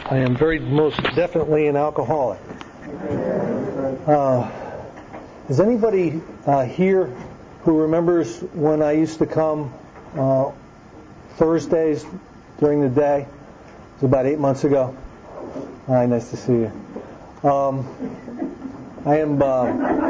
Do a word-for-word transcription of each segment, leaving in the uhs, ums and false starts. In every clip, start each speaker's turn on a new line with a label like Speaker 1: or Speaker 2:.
Speaker 1: I am very most definitely an alcoholic. Uh, is anybody uh, here who remembers when I used to come uh, Thursdays during the day? It was about eight months ago. Hi, nice to see you. Um, I am uh,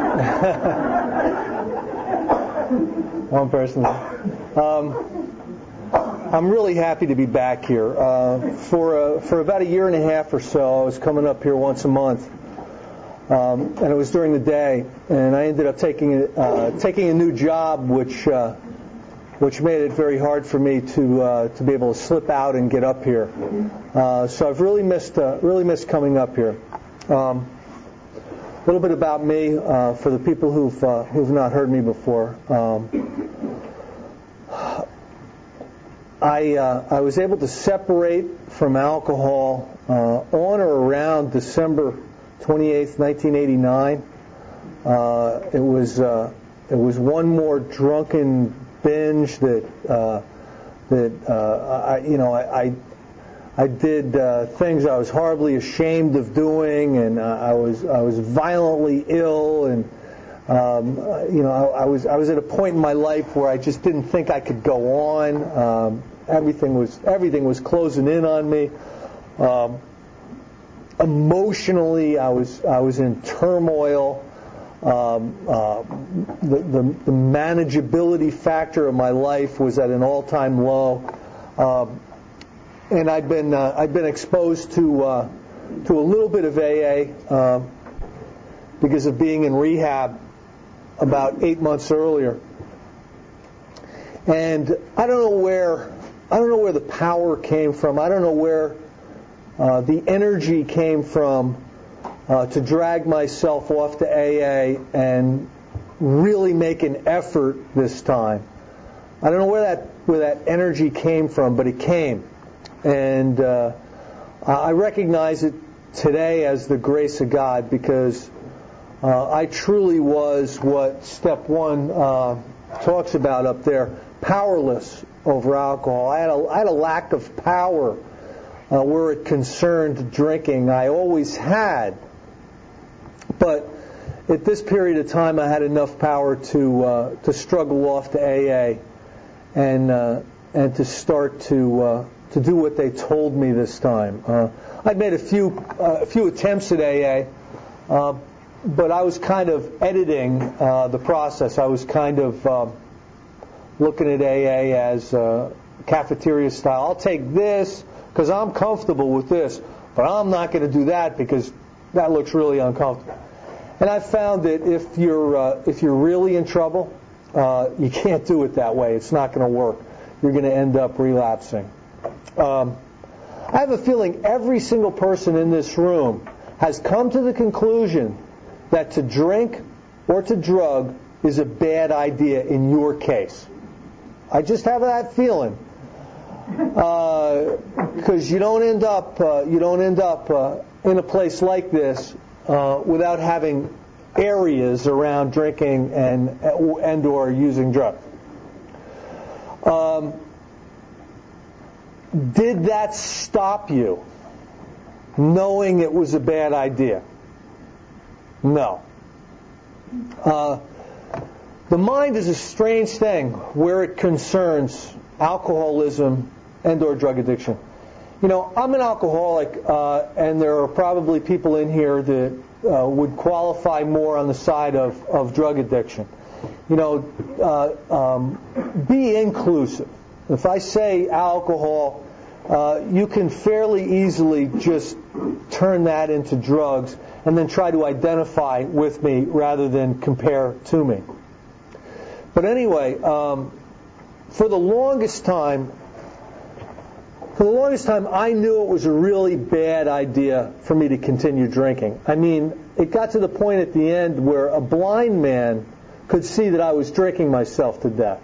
Speaker 1: one person. Um, I'm really happy to be back here. Uh, for uh, for about a year and a half or so, I was coming up here once a month, um, and it was during the day. And I ended up taking uh, taking a new job, which uh, which made it very hard for me to uh, to be able to slip out and get up here. Uh, so I've really missed uh, really missed coming up here. Um, a little bit about me uh, for the people who've uh, who've not heard me before. Um, I uh, I was able to separate from alcohol uh, on or around December twenty-eighth, nineteen eighty-nine. Uh, it was uh, it was one more drunken binge that uh, that uh, I you know I I, I did uh, things I was horribly ashamed of doing, and uh, I was I was violently ill, and um, you know I, I was I was at a point in my life where I just didn't think I could go on. Um, everything was everything was closing in on me. Um, emotionally, I was I was in turmoil. Um, uh, the, the, the manageability factor of my life was at an all-time low, um, and I'd been uh, I'd been exposed to uh, to a little bit of A A uh, because of being in rehab about eight months earlier, and I don't know where I don't know where the power came from. I don't know where uh, the energy came from uh, to drag myself off to A A and really make an effort this time. I don't know where that where that energy came from, but it came, and uh, I recognize it today as the grace of God, because uh, I truly was what step one uh, talks about up there: powerless over alcohol. I had a, I had a lack of power uh, where it concerned drinking. I always had, but at this period of time, I had enough power to uh, to struggle off to A A and uh, and to start to uh, to do what they told me this time. Uh, I'd made a few uh, a few attempts at A A, uh, but I was kind of editing uh, the process. I was kind of uh, looking at A A as uh, cafeteria style. I'll take this because I'm comfortable with this, but I'm not going to do that because that looks really uncomfortable. And I found that if you're uh, if you're really in trouble, uh, you can't do it that way. It's not going to work. You're going to end up relapsing. Um, I have a feeling every single person in this room has come to the conclusion that to drink or to drug is a bad idea in your case. I just have that feeling, because uh, you don't end up uh, you don't end up uh, in a place like this uh, without having areas around drinking and and or using drugs. Um, did that stop you, knowing it was a bad idea? No. Uh, The mind is a strange thing where it concerns alcoholism and or drug addiction. You know, I'm an alcoholic, uh, and there are probably people in here that uh, would qualify more on the side of, of drug addiction. You know, uh, um, be inclusive. If I say alcohol, uh, you can fairly easily just turn that into drugs and then try to identify with me rather than compare to me. But anyway, um, for the longest time, for the longest time, I knew it was a really bad idea for me to continue drinking. I mean, it got to the point at the end where a blind man could see that I was drinking myself to death.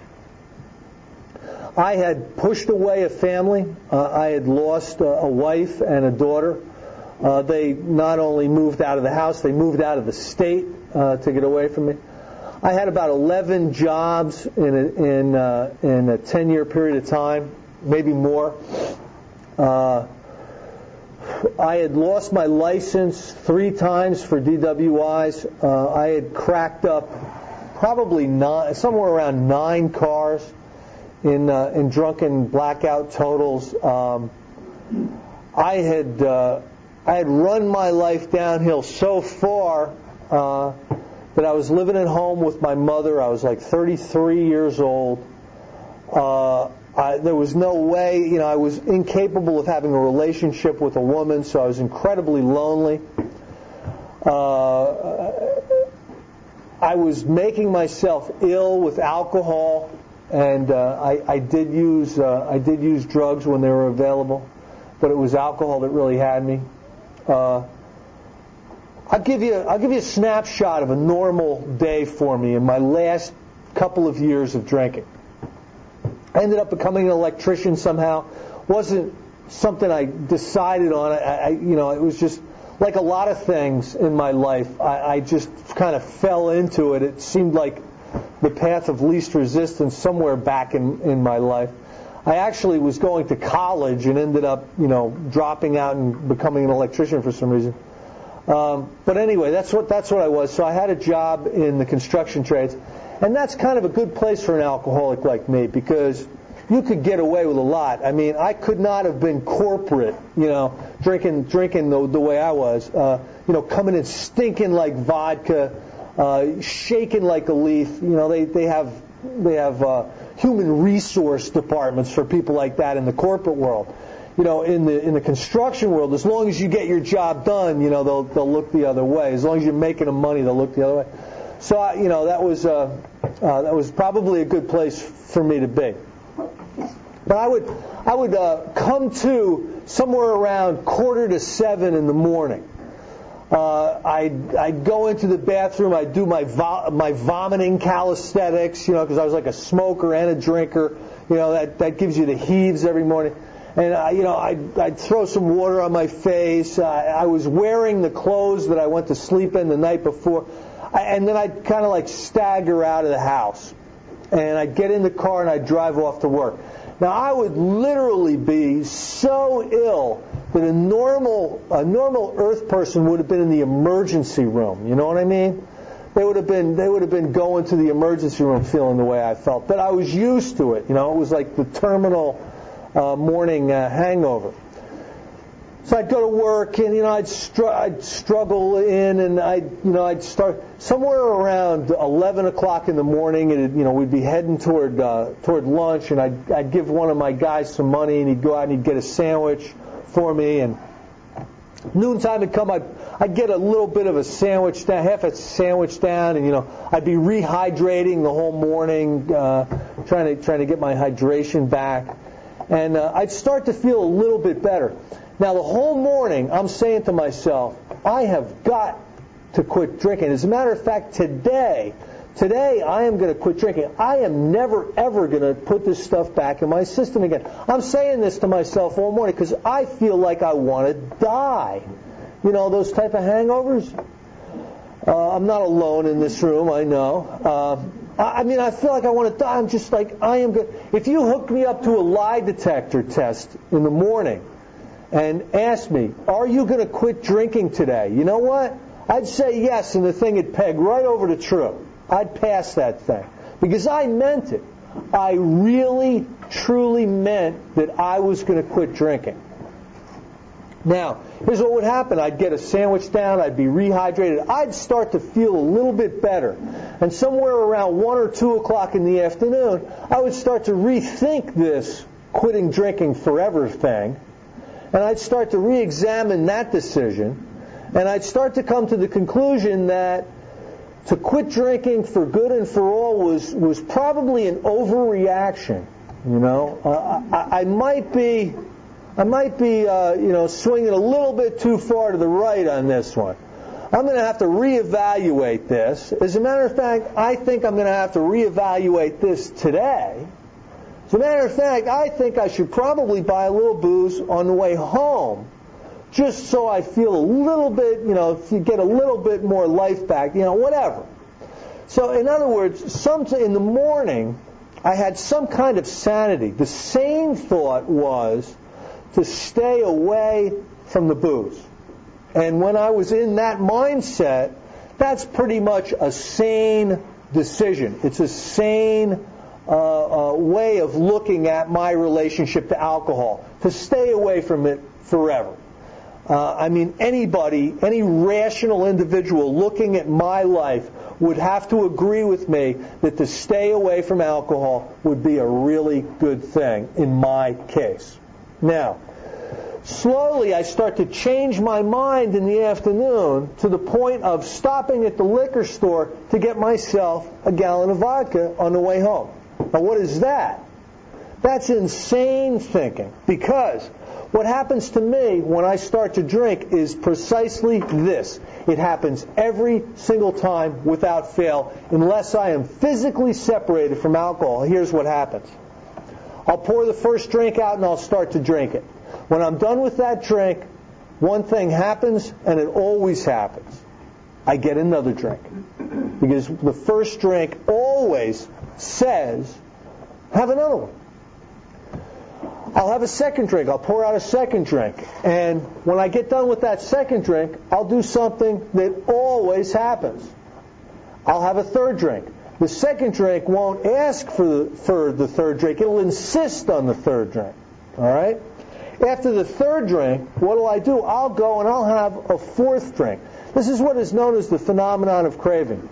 Speaker 1: I had pushed away a family. Uh, I had lost a, a wife and a daughter. Uh, they not only moved out of the house, they moved out of the state uh, to get away from me. I had about eleven jobs in a, in uh, in a ten-year period of time, maybe more. Uh, I had lost my license three times for D W Is. Uh, I had cracked up probably nine, somewhere around nine cars in uh, in drunken blackout totals. Um, I had uh, I had run my life downhill so far uh, that I was living at home with my mother. I was like thirty-three years old. Uh, I, there was no way, you know, I was incapable of having a relationship with a woman, so I was incredibly lonely. Uh, I was making myself ill with alcohol, and uh, I, I did use uh, I did use drugs when they were available, but it was alcohol that really had me. Uh, I'll give you I'll give you a snapshot of a normal day for me in my last couple of years of drinking. I ended up becoming an electrician somehow. Wasn't something I decided on. I, I, you know, it was just like a lot of things in my life. I, I just kind of fell into it. It seemed like the path of least resistance somewhere back in, in my life. I actually was going to college and ended up, you know, dropping out and becoming an electrician for some reason. Um, but anyway, that's what that's what I was. So I had a job in the construction trades. And that's kind of a good place for an alcoholic like me, because you could get away with a lot. I mean, I could not have been corporate, you know, drinking drinking the, the way I was, uh, you know, coming in stinking like vodka, uh, shaking like a leaf. You know, they they have they have uh, human resource departments for people like that in the corporate world. You know, in the in the construction world, as long as you get your job done, you know, they'll they'll look the other way. As long as you're making them money, they'll look the other way. So, I, you know, that was uh, uh, that was probably a good place for me to be. But I would I would uh, come to somewhere around quarter to seven in the morning. Uh, I'd I'd go into the bathroom. I'd do my vo- my vomiting calisthenics, you know, because I was like a smoker and a drinker. You know, that that gives you the heaves every morning. And I, you know, I'd, I'd throw some water on my face. I, I was wearing the clothes that I went to sleep in the night before. And then I'd kind of like stagger out of the house. And I'd get in the car and I'd drive off to work. Now, I would literally be so ill that a normal a normal Earth person would have been in the emergency room. You know what I mean? They would have been they would have been going to the emergency room feeling the way I felt. But I was used to it. You know, it was like the terminal uh, morning uh, hangover. So I'd go to work, and you know I'd, str- I'd struggle in, and I'd you know I'd start somewhere around eleven o'clock in the morning, and you know we'd be heading toward uh, toward lunch, and I'd I'd give one of my guys some money, and he'd go out and he'd get a sandwich for me, and noontime would come, I'd I'd get a little bit of a sandwich down, half a sandwich down, and you know I'd be rehydrating the whole morning, uh, trying to trying to get my hydration back, and uh, I'd start to feel a little bit better. Now, the whole morning, I'm saying to myself, I have got to quit drinking. As a matter of fact, today, today I am going to quit drinking. I am never, ever going to put this stuff back in my system again. I'm saying this to myself all morning because I feel like I want to die. You know, those type of hangovers? Uh, I'm not alone in this room, I know. Uh, I mean, I feel like I want to die. I'm just like, I am good. If you hook me up to a lie detector test in the morning, and asked me, are you going to quit drinking today? You know what? I'd say yes, and the thing would peg right over to true. I'd pass that thing. Because I meant it. I really, truly meant that I was going to quit drinking. Now, here's what would happen. I'd get a sandwich down, I'd be rehydrated, I'd start to feel a little bit better. And somewhere around one or two o'clock in the afternoon, I would start to rethink this quitting drinking forever thing. And I'd start to re-examine that decision, and I'd start to come to the conclusion that to quit drinking for good and for all was was probably an overreaction. You know, uh, I, I might be, I might be, uh, you know, swinging a little bit too far to the right on this one. I'm going to have to reevaluate this. As a matter of fact, I think I'm going to have to reevaluate this today. As a matter of fact, I think I should probably buy a little booze on the way home, just so I feel a little bit, you know, get a little bit more life back, you know, whatever. So, in other words, some in the morning, I had some kind of sanity. The sane thought was to stay away from the booze. And when I was in that mindset, that's pretty much a sane decision. It's a sane uh, uh, way of looking at my relationship to alcohol, to stay away from it forever. Uh, I mean, anybody, any rational individual looking at my life would have to agree with me that to stay away from alcohol would be a really good thing in my case. Now, slowly I start to change my mind in the afternoon to the point of stopping at the liquor store to get myself a gallon of vodka on the way home. Now, what is that? That's insane thinking, because what happens to me when I start to drink is precisely this. It happens every single time without fail, unless I am physically separated from alcohol. Here's what happens. I'll pour the first drink out and I'll start to drink it. When I'm done with that drink, one thing happens, and it always happens. I get another drink. Because the first drink always says, have another one. I'll have a second drink. I'll pour out a second drink. And when I get done with that second drink, I'll do something that always happens. I'll have a third drink. The second drink won't ask for the, for the third drink. It'll insist on the third drink. All right? After the third drink, what do I do? I'll go and I'll have a fourth drink. This is what is known as the phenomenon of craving.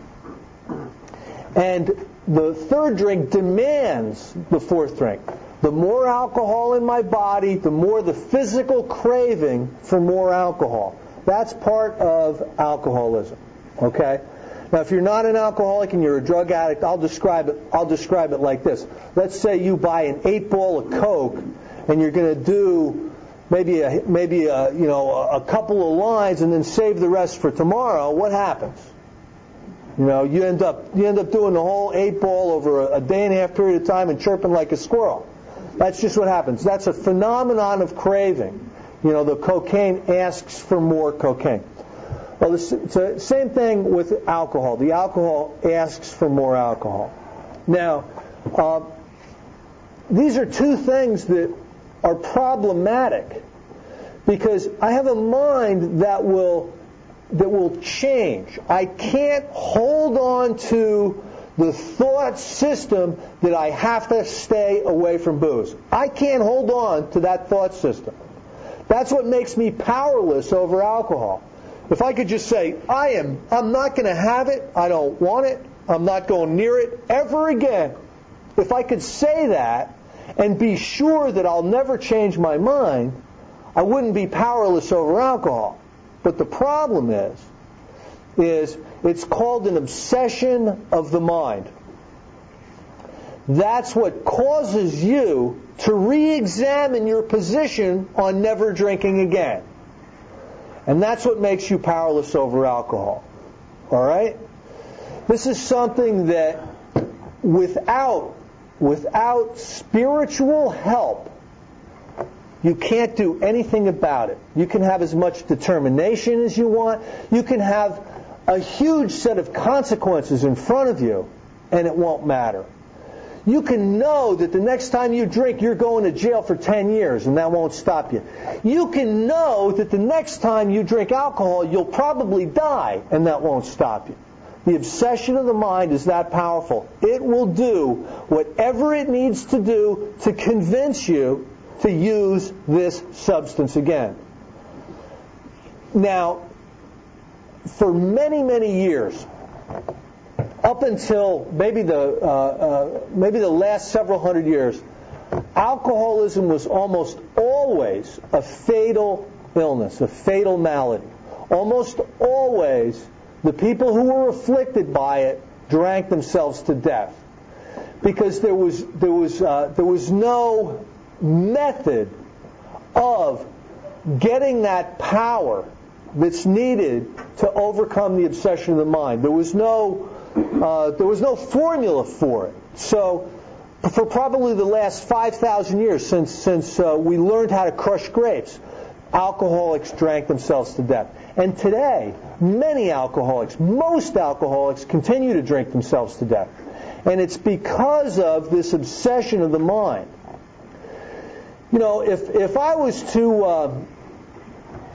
Speaker 1: And the third drink demands the fourth drink. The more alcohol in my body, the more the physical craving for more alcohol. That's part of alcoholism. Okay? Now, if you're not an alcoholic and you're a drug addict, I'll describe it. I'll describe it like this. Let's say you buy an eight ball of Coke, and you're going to do maybe a maybe a you know a couple of lines, and then save the rest for tomorrow. What happens? You know, you end up you end up doing the whole eight ball over a, a day and a half period of time and chirping like a squirrel. That's just what happens. That's a phenomenon of craving. You know, the cocaine asks for more cocaine. Well, it's the same thing with alcohol. The alcohol asks for more alcohol. Now, uh, these are two things that are problematic, because I have a mind that will that will change. I can't hold on to the thought system that I have to stay away from booze. I can't hold on to that thought system. That's what makes me powerless over alcohol. If I could just say, I am, I'm not going to have it, I don't want it, I'm not going near it ever again. If I could say that and be sure that I'll never change my mind, I wouldn't be powerless over alcohol. But the problem is, is it's called an obsession of the mind. That's what causes you to re-examine your position on never drinking again. And that's what makes you powerless over alcohol. All right? This is something that without, without spiritual help, you can't do anything about it. You can have as much determination as you want. You can have a huge set of consequences in front of you, and it won't matter. You can know that the next time you drink, you're going to jail for ten years, and that won't stop you. You can know that the next time you drink alcohol, you'll probably die, and that won't stop you. The obsession of the mind is that powerful. It will do whatever it needs to do to convince you to use this substance again. Now, for many, many years, up until maybe the uh, uh, maybe the last several hundred years, alcoholism was almost always a fatal illness, a fatal malady. Almost always, the people who were afflicted by it drank themselves to death, because there was there was uh, there was no method of getting that power that's needed to overcome the obsession of the mind. There was no uh, there was no formula for it. So, for probably the last five thousand years, since since uh, we learned how to crush grapes, alcoholics drank themselves to death. And today, many alcoholics, most alcoholics, continue to drink themselves to death. And it's because of this obsession of the mind. You know, if if I was to uh,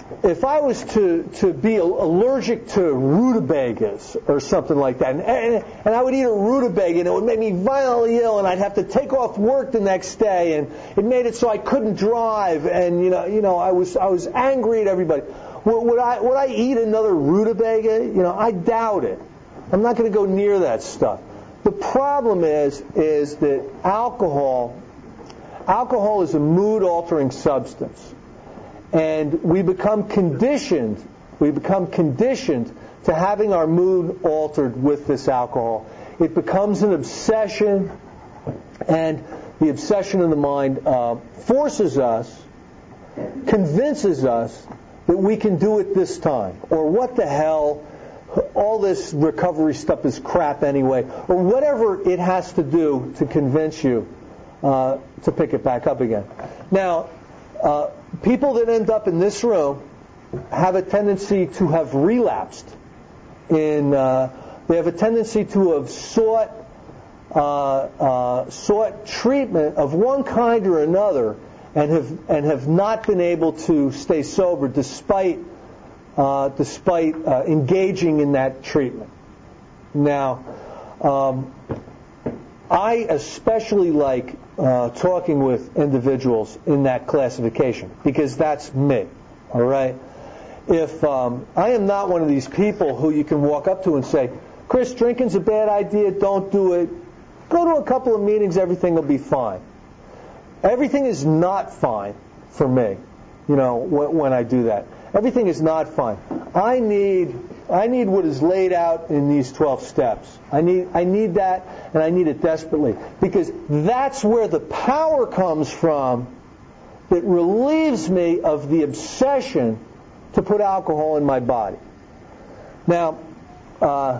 Speaker 1: if I was to, to be allergic to rutabagas or something like that, and, and, and I would eat a rutabaga and it would make me violently ill, and I'd have to take off work the next day, and it made it so I couldn't drive, and you know, you know, I was I was angry at everybody. Would, would I would I eat another rutabaga? You know, I doubt it. I'm not going to go near that stuff. The problem is is that alcohol alcohol is a mood-altering substance. And we become conditioned, we become conditioned to having our mood altered with this alcohol. It becomes an obsession, and the obsession in the mind uh, forces us, convinces us that we can do it this time, or what the hell, all this recovery stuff is crap anyway, or whatever it has to do to convince you uh, to pick it back up again. Now, uh, people that end up in this room have a tendency to have relapsed. In uh, they have a tendency to have sought uh, uh, sought treatment of one kind or another, and have and have not been able to stay sober despite uh, despite uh, engaging in that treatment. Now, um, I especially like uh, talking with individuals in that classification, because that's me. All right. If um, I am not one of these people who you can walk up to and say, "Chris, drinking's a bad idea. Don't do it. Go to a couple of meetings. Everything will be fine." Everything is not fine for me. You know, when, when I do that, everything is not fine. I need. I need what is laid out in these twelve steps. I need I need that, and I need it desperately, because that's where the power comes from that relieves me of the obsession to put alcohol in my body. Now, uh,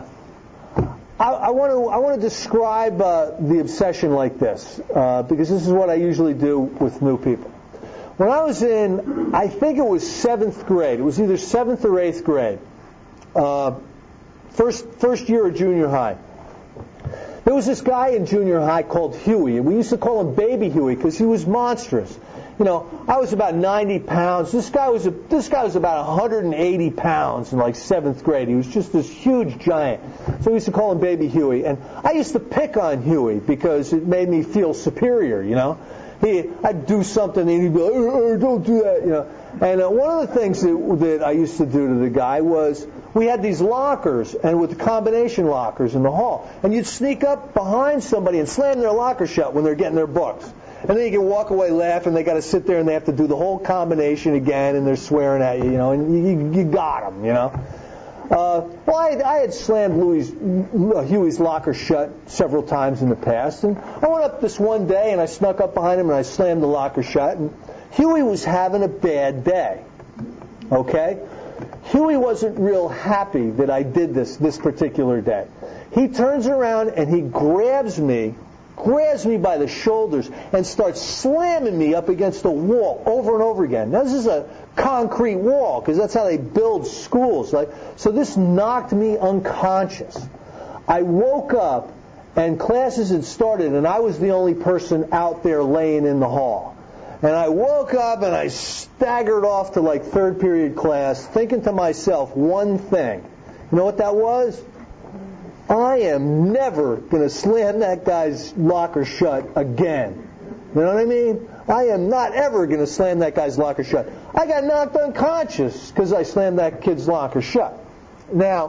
Speaker 1: I, I want to I want to describe uh, the obsession like this, uh, because this is what I usually do with new people. When I was in, I think it was seventh grade. It was either seventh or eighth grade. Uh, first first year of junior high. There was this guy in junior high called Huey, and we used to call him Baby Huey because he was monstrous. You know, I was about ninety pounds. This guy was a, this guy was about one hundred eighty pounds in like seventh grade. He was just this huge giant. So we used to call him Baby Huey, and I used to pick on Huey because it made me feel superior. You know, he I'd do something and he'd be like, oh, oh, "Don't do that," you know. And uh, one of the things that, that I used to do to the guy was, we had these lockers, and with the combination lockers in the hall, and you'd sneak up behind somebody and slam their locker shut when they're getting their books. And then you can walk away laughing. They got to sit there and they have to do the whole combination again, and they're swearing at you, you know, and you, you got them, you know. Uh, well, I, I had slammed Louis, uh, Huey's locker shut several times in the past, and I went up this one day and I snuck up behind him and I slammed the locker shut, and Huey was having a bad day. Okay? Huey wasn't real happy that I did this this particular day. He turns around and he grabs me, grabs me by the shoulders and starts slamming me up against a wall over and over again. Now, this is a concrete wall because that's how they build schools. Like, so this knocked me unconscious. I woke up and classes had started and I was the only person out there laying in the hall. And I woke up and I staggered off to like third period class thinking to myself one thing. You know what that was? I am never going to slam that guy's locker shut again. You know what I mean? I am not ever going to slam that guy's locker shut. I got knocked unconscious because I slammed that kid's locker shut. Now,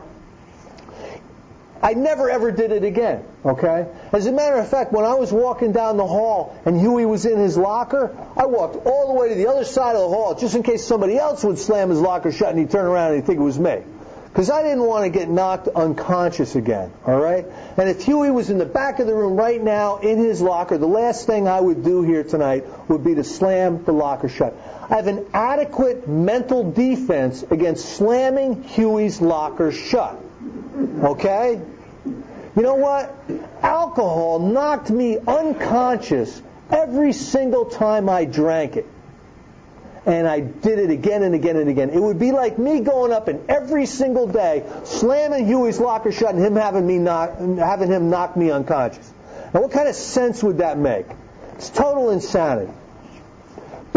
Speaker 1: I never ever did it again, okay? As a matter of fact, when I was walking down the hall and Huey was in his locker, I walked all the way to the other side of the hall just in case somebody else would slam his locker shut and he'd turn around and he'd think it was me. Because I didn't want to get knocked unconscious again, all right? And if Huey was in the back of the room right now in his locker, the last thing I would do here tonight would be to slam the locker shut. I have an adequate mental defense against slamming Huey's locker shut, okay? You know what? Alcohol knocked me unconscious every single time I drank it. And I did it again and again and again. It would be like me going up and every single day slamming Huey's locker shut and him having me knock, having him knock me unconscious. Now, what kind of sense would that make? It's total insanity. But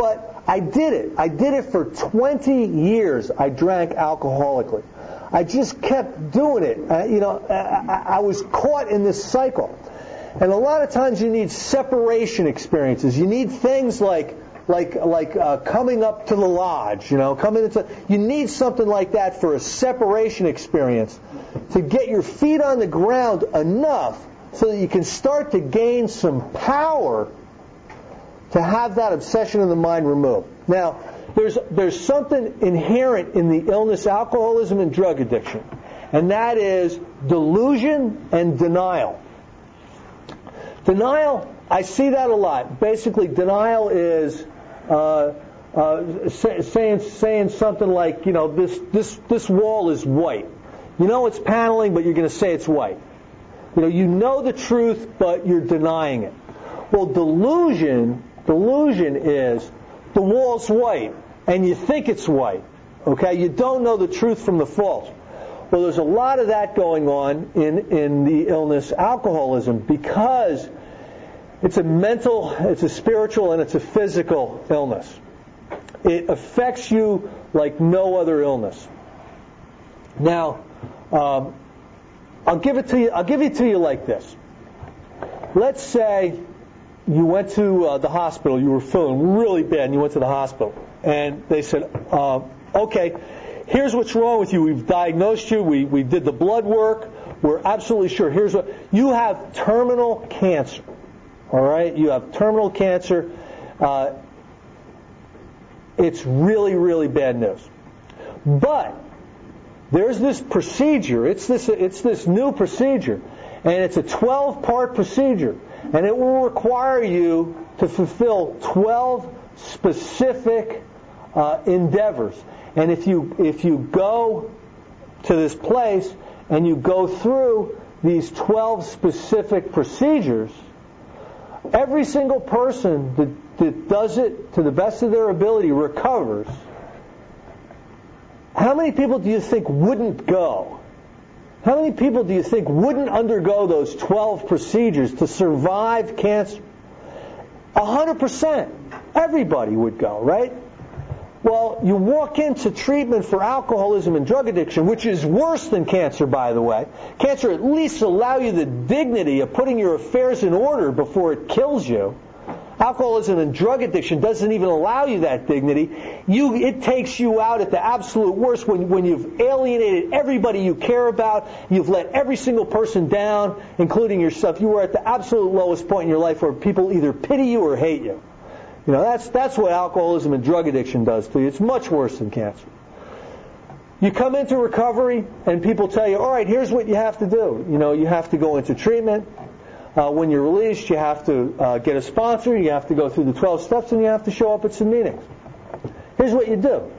Speaker 1: I did it. I did it for twenty years. I drank alcoholically. I just kept doing it. Uh, you know, I, I was caught in this cycle. And a lot of times you need separation experiences. You need things like like like uh, coming up to the lodge, you know, coming into. You need something like that for a separation experience to get your feet on the ground enough so that you can start to gain some power to have that obsession of the mind removed. Now, there's there's something inherent in the illness, alcoholism, and drug addiction, and that is delusion and denial. Denial, I see that a lot. Basically, denial is uh, uh, say, saying saying something like, you know, this this this wall is white. You know it's paneling, but you're going to say it's white. You know, you know the truth, but you're denying it. Well, delusion, delusion is the wall's white, and you think it's white. Okay, you don't know the truth from the false. Well, there's a lot of that going on in in the illness, alcoholism, because it's a mental, it's a spiritual, and it's a physical illness. It affects you like no other illness. Now, um, I'll give it to you. I'll give it to you like this. Let's say you went to uh, the hospital. You were feeling really bad, and you went to the hospital, and they said, uh, "Okay, here's what's wrong with you. We've diagnosed you. We we did the blood work. We're absolutely sure. Here's what you have: terminal cancer. All right, you have terminal cancer. Uh, it's really, really bad news. But there's this procedure. It's this. It's this new procedure, and it's a twelve-part procedure, and it will require you to fulfill twelve specific uh, endeavors. And if you if you go to this place and you go through these twelve specific procedures, every single person that, that does it to the best of their ability recovers. How many people do you think wouldn't go? How many people do you think wouldn't undergo those twelve procedures to survive cancer? A hundred percent. Everybody would go, right? Well, you walk into treatment for alcoholism and drug addiction, which is worse than cancer, by the way. Cancer at least allows you the dignity of putting your affairs in order before it kills you. Alcoholism and drug addiction doesn't even allow you that dignity. You, it takes you out at the absolute worst when, when you've alienated everybody you care about. You've let every single person down, including yourself. You are at the absolute lowest point in your life where people either pity you or hate you. You know, that's that's what alcoholism and drug addiction does to you. It's much worse than cancer. You come into recovery and people tell you, all right, here's what you have to do. You know, you have to go into treatment. Uh, when you're released, you have to uh, get a sponsor. You have to go through the twelve steps, and you have to show up at some meetings. Here's what you do.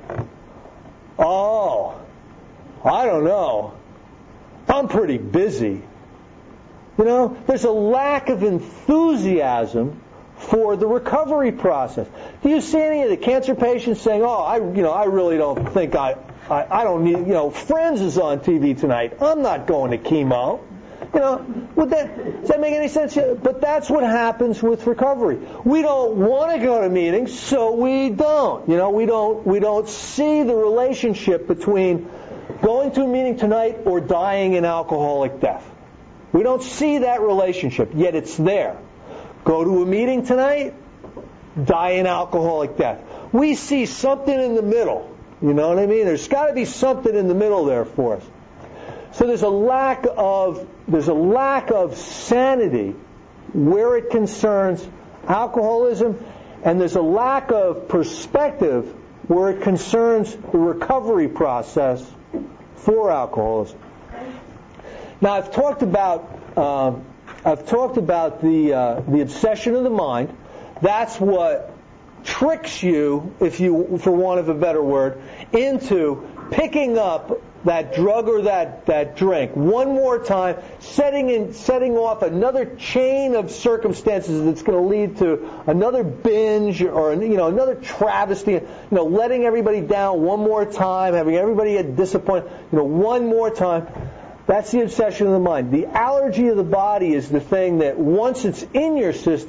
Speaker 1: Oh, I don't know. I'm pretty busy. You know, there's a lack of enthusiasm for the recovery process. Do you see any of the cancer patients saying, "Oh, I, you know, I really don't think I, I, I don't need, you know, Friends is on T V tonight. I'm not going to chemo." You know, would that does that make any sense? But that's what happens with recovery. We don't want to go to meetings, so we don't. You know, we don't we don't see the relationship between going to a meeting tonight or dying an alcoholic death. We don't see that relationship, yet it's there. Go to a meeting tonight, die an alcoholic death. We see something in the middle. You know what I mean? There's got to be something in the middle there for us. So there's a lack of there's a lack of sanity where it concerns alcoholism, and there's a lack of perspective where it concerns the recovery process for alcoholism. Now, I've talked about um, I've talked about the uh, the obsession of the mind. That's what tricks you, if you, for want of a better word, into picking up that drug or that, that drink one more time, setting in, setting off another chain of circumstances that's going to lead to another binge or you know another travesty. You know, letting everybody down one more time, having everybody get disappointed. You know, one more time. That's the obsession of the mind. The allergy of the body is the thing that once it's in your system,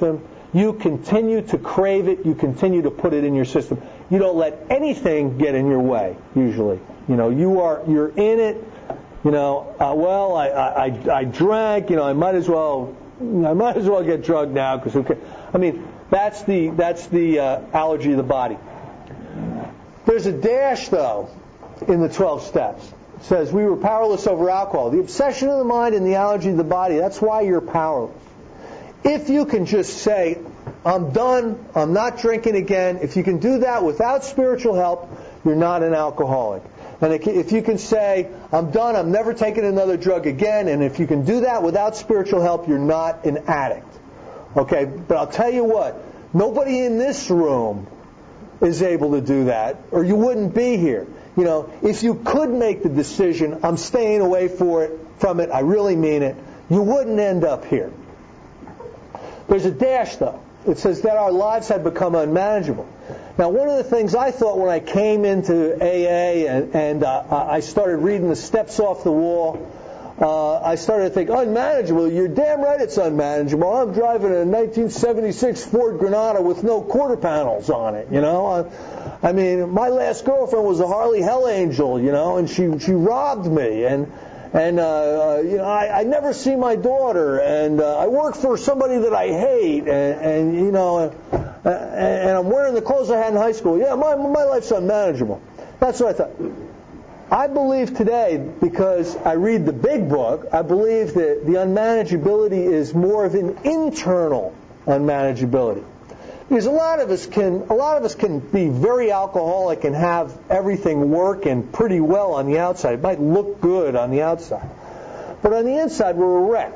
Speaker 1: You continue to crave it. You continue to put it in your system. You don't let anything get in your way, usually. You know, you are, you're in it. You know, uh, well, I, I, I drank, you know, I might as well, I might as well get drugged now, because who cares? I mean, that's the, that's the uh, allergy of the body. There's a dash, though, in the twelve steps. It says, we were powerless over alcohol. The obsession of the mind and the allergy of the body, that's why you're powerless. If you can just say, I'm done, I'm not drinking again, if you can do that without spiritual help, you're not an alcoholic. And if you can say, I'm done, I'm never taking another drug again, and if you can do that without spiritual help, you're not an addict. Okay, but I'll tell you what, nobody in this room is able to do that, or you wouldn't be here. You know, if you could make the decision, I'm staying away for it, from it, I really mean it, you wouldn't end up here. There's a dash, though. It says that our lives had become unmanageable. Now, one of the things I thought when I came into A A and, and uh, I started reading the steps off the wall, uh, I started to think, unmanageable? You're damn right it's unmanageable. I'm driving a nineteen seventy-six Ford Granada with no quarter panels on it, you know. I, I mean, my last girlfriend was a Harley Hell Angel, you know, and she, she robbed me, and... And, uh, uh, you know, I, I never see my daughter, and uh, I work for somebody that I hate, and, and you know, uh, and, and I'm wearing the clothes I had in high school. Yeah, my, my life's unmanageable. That's what I thought. I believe today, because I read the big book, I believe that the unmanageability is more of an internal unmanageability. Because a lot of us can, a lot of us can be very alcoholic and have everything working pretty well on the outside. It might look good on the outside, but on the inside we're a wreck.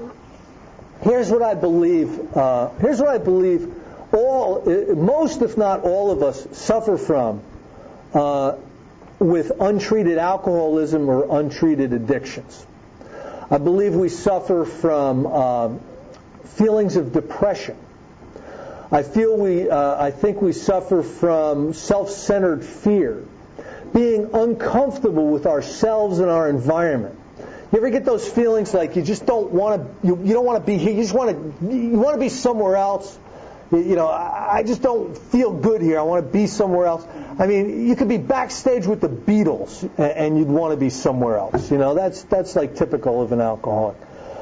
Speaker 1: Here's what I believe. Uh, here's what I believe. All, most, if not all of us, suffer from uh, with untreated alcoholism or untreated addictions. I believe we suffer from uh, feelings of depression. I feel we, uh, I think we suffer from self-centered fear, being uncomfortable with ourselves and our environment. You ever get those feelings like you just don't want to, you, you don't want to be here, you just want to, you want to be somewhere else? You, you know, I, I just don't feel good here, I want to be somewhere else. I mean, you could be backstage with the Beatles and, and you'd want to be somewhere else. You know, that's that's like typical of an alcoholic.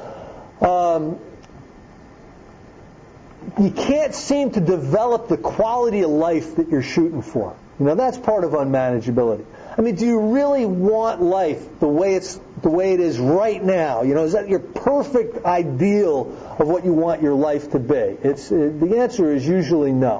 Speaker 1: Um, You can't seem to develop the quality of life that you're shooting for. You know, that's part of unmanageability. I mean, do you really want life the way it's the way it is right now? You know, is that your perfect ideal of what you want your life to be? It's uh, the answer is usually no.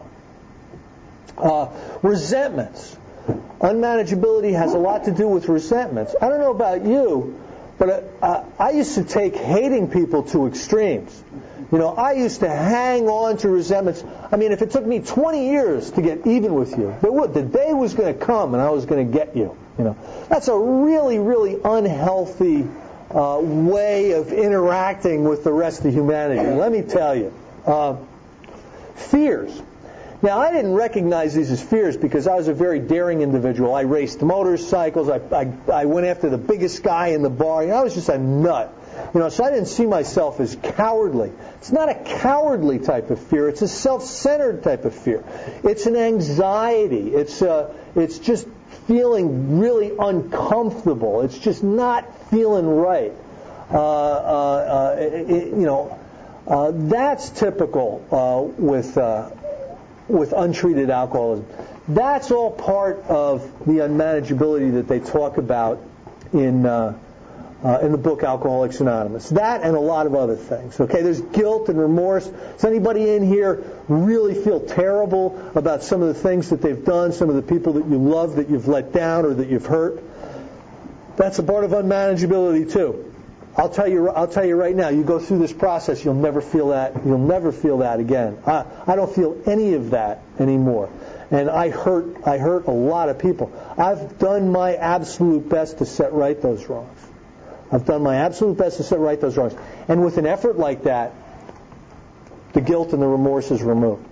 Speaker 1: Uh, resentments. Unmanageability has a lot to do with resentments. I don't know about you, but uh, I used to take hating people to extremes. You know, I used to hang on to resentments. I mean, if it took me twenty years to get even with you, there would. The day was going to come and I was going to get you. You know, that's a really, really unhealthy uh, way of interacting with the rest of humanity. Let me tell you. Uh, fears. Now, I didn't recognize these as fears because I was a very daring individual. I raced motorcycles. I, I, I went after the biggest guy in the bar. You know, I was just a nut. You know, so I didn't see myself as cowardly. It's not a cowardly type of fear. It's a self-centered type of fear. It's an anxiety. It's uh, it's just feeling really uncomfortable. It's just not feeling right. Uh, uh, uh, it, you know, uh, that's typical uh, with uh, with untreated alcoholism. That's all part of the unmanageability that they talk about in. Uh, Uh, in the book Alcoholics Anonymous. That and a lot of other things. Okay, there's guilt and remorse. Does anybody in here really feel terrible about some of the things that they've done, some of the people that you love that you've let down or that you've hurt? That's a part of unmanageability too. I'll tell you. I'll tell you right now. You go through this process, you'll never feel that. You'll never feel that again. I, I don't feel any of that anymore. And I hurt. I hurt a lot of people. I've done my absolute best to set right those wrongs. I've done my absolute best to set right those wrongs. And with an effort like that, the guilt and the remorse is removed.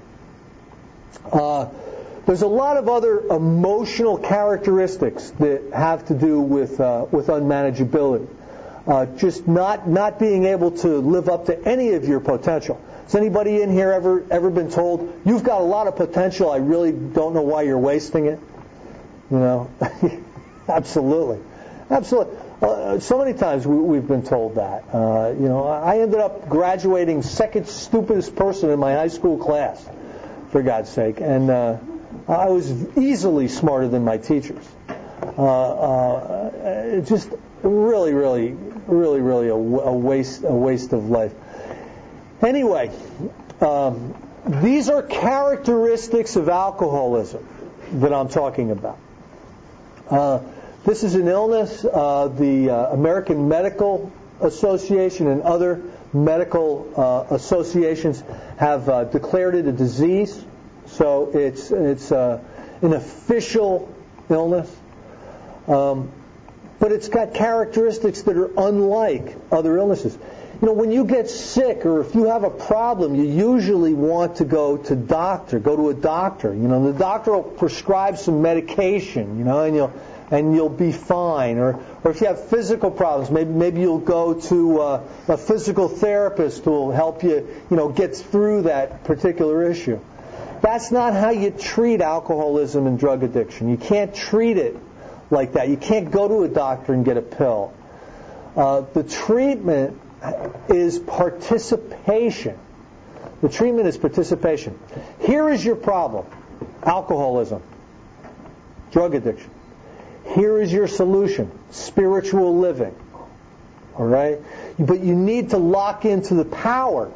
Speaker 1: Uh, there's a lot of other emotional characteristics that have to do with uh, with unmanageability. Uh, just not not being able to live up to any of your potential. Has anybody in here ever ever been told, you've got a lot of potential, I really don't know why you're wasting it? You know? Absolutely. Absolutely. Uh, so many times we, we've been told that. Uh, you know, I ended up graduating second stupidest person in my high school class, for God's sake. And uh, I was easily smarter than my teachers. Uh, uh, it's just really, really, really, really a, a waste, a waste of life. Anyway, um, these are characteristics of alcoholism that I'm talking about. Uh, this is an illness. Uh, the uh, American Medical Association and other medical uh, associations have uh, declared it a disease. So it's it's uh, an official illness. Um, but it's got characteristics that are unlike other illnesses. You know, when you get sick or if you have a problem, you usually want to go to doctor, go to a doctor. You know, the doctor will prescribe some medication, you know, and you'll and you'll be fine. Or or if you have physical problems, maybe maybe you'll go to uh, a physical therapist who will help you, you know, get through that particular issue. That's not how you treat alcoholism and drug addiction. You can't treat it like that. You can't go to a doctor and get a pill. Uh, the treatment is participation. The treatment is participation. Here is your problem: alcoholism, drug addiction. Here is your solution: spiritual living. All right? But you need to lock into the power.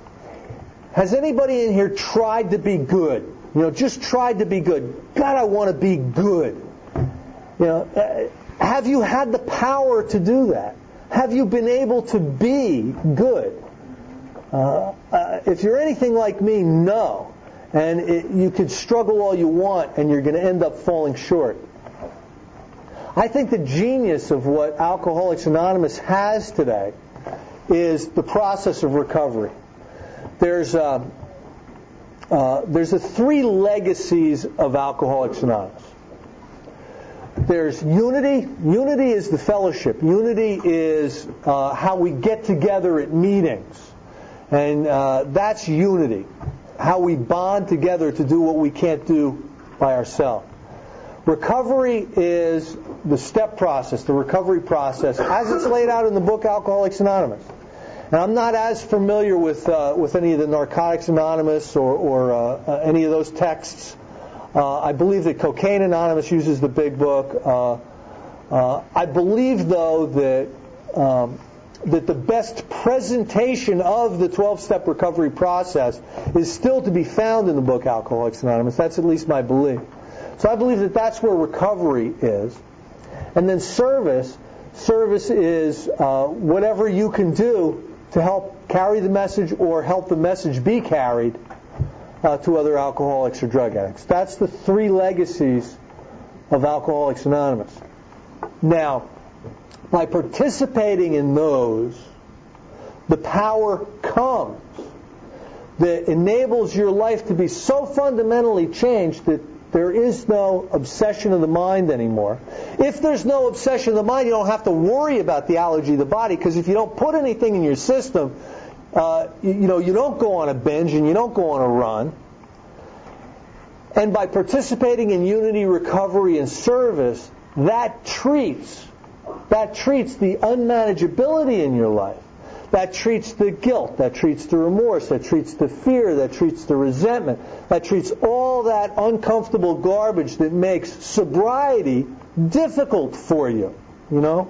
Speaker 1: Has anybody in here tried to be good? You know, just tried to be good. God, I want to be good. You know, uh, have you had the power to do that? Have you been able to be good? Uh, uh, if you're anything like me, no. And it, you could struggle all you want, and you're going to end up falling short. I think the genius of what Alcoholics Anonymous has today is the process of recovery. There's uh, uh, there's the three legacies of Alcoholics Anonymous. There's unity. Unity is the fellowship. Unity is uh, how we get together at meetings. And uh, that's unity. How we bond together to do what we can't do by ourselves. Recovery is the step process, the recovery process, as it's laid out in the book Alcoholics Anonymous. And I'm not as familiar with uh, with any of the Narcotics Anonymous or, or uh, uh, any of those texts. Uh, I believe that Cocaine Anonymous uses the big book. Uh, uh, I believe, though, that um, that the best presentation of the twelve-step recovery process is still to be found in the book Alcoholics Anonymous. That's at least my belief. So I believe that that's where recovery is. And then service. Service is uh, whatever you can do to help carry the message or help the message be carried Uh, to other alcoholics or drug addicts. That's the three legacies of Alcoholics Anonymous. Now, by participating in those, the power comes that enables your life to be so fundamentally changed that there is no obsession of the mind anymore. If there's no obsession of the mind, you don't have to worry about the allergy of the body, because if you don't put anything in your system, Uh, you, you know, you don't go on a binge and you don't go on a run. And by participating in unity, recovery, and service, that treats, that treats the unmanageability in your life. That treats the guilt, that treats the remorse, that treats the fear, that treats the resentment, that treats all that uncomfortable garbage that makes sobriety difficult for you, you know?